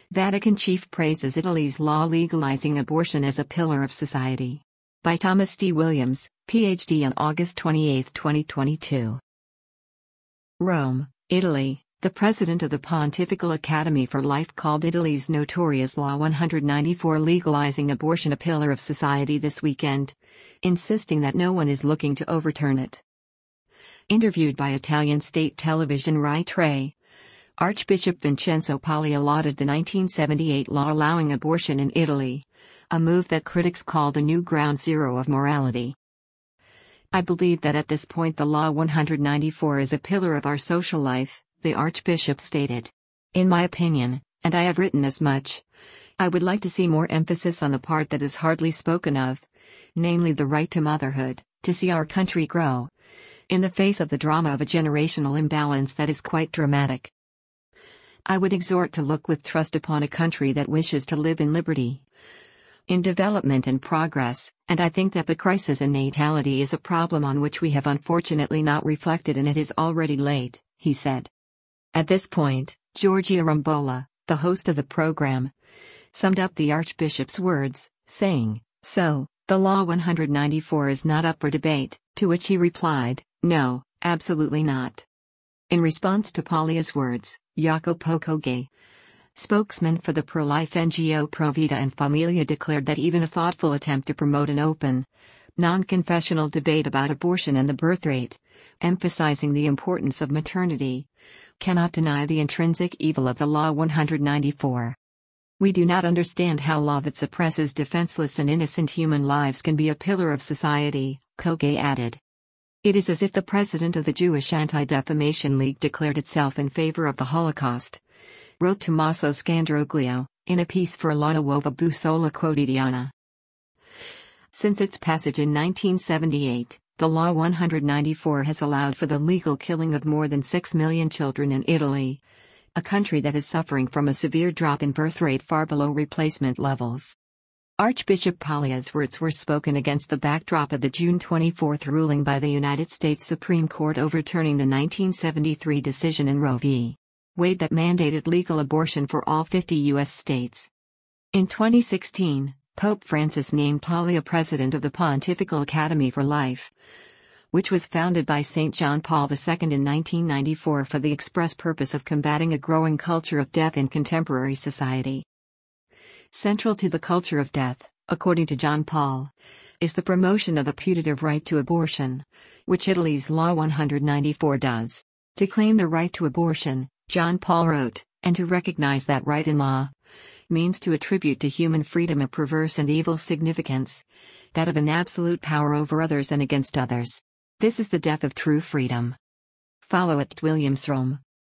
Vatican chief praises Italy's law legalizing abortion as a pillar of society. By Thomas D. Williams, Ph.D. on August 28, 2022. Rome, Italy. The president of the Pontifical Academy for Life called Italy's notorious Law 194 legalizing abortion a pillar of society this weekend, insisting that no one is looking to overturn it. Interviewed by Italian state television Rai Tre, Archbishop Vincenzo Paglia lauded the 1978 law allowing abortion in Italy, a move that critics called a new ground zero of morality. "I believe that at this point the Law 194 is a pillar of our social life," the Archbishop stated. "In my opinion, and I have written as much, I would like to see more emphasis on the part that is hardly spoken of, namely the right to motherhood, to see our country grow, in the face of the drama of a generational imbalance that is quite dramatic. I would exhort to look with trust upon a country that wishes to live in liberty, in development and progress, and I think that the crisis in natality is a problem on which we have unfortunately not reflected, and it is already late," he said. At this point, Giorgia Rambola, the host of the program, summed up the Archbishop's words, saying, "So, the Law 194 is not up for debate," to which he replied, "No, absolutely not." In response to Paglia's words, Jacopo Coghe, spokesman for the pro-life NGO Pro Vita and Familia, declared that even a thoughtful attempt to promote an open, non-confessional debate about abortion and the birth rate, emphasizing the importance of maternity, cannot deny the intrinsic evil of the Law 194. "We do not understand how law that suppresses defenseless and innocent human lives can be a pillar of society," Coghe added. "It is as if the president of the Jewish Anti-Defamation League declared itself in favor of the Holocaust," wrote Tommaso Scandroglio, in a piece for La Nuova Bussola Quotidiana. Since its passage in 1978, the Law 194 has allowed for the legal killing of more than 6 million children in Italy, a country that is suffering from a severe drop in birth rate far below replacement levels. Archbishop Paglia's words were spoken against the backdrop of the June 24 ruling by the United States Supreme Court overturning the 1973 decision in Roe v. Wade that mandated legal abortion for all 50 U.S. states. In 2016, Pope Francis named Paglia president of the Pontifical Academy for Life, which was founded by St. John Paul II in 1994 for the express purpose of combating a growing culture of death in contemporary society. Central to the culture of death, according to John Paul, is the promotion of the putative right to abortion, which Italy's Law 194 does. To claim the right to abortion, John Paul wrote, and to recognize that right in law, means to attribute to human freedom a perverse and evil significance, that of an absolute power over others and against others. This is the death of true freedom. Follow @WilliamsRome.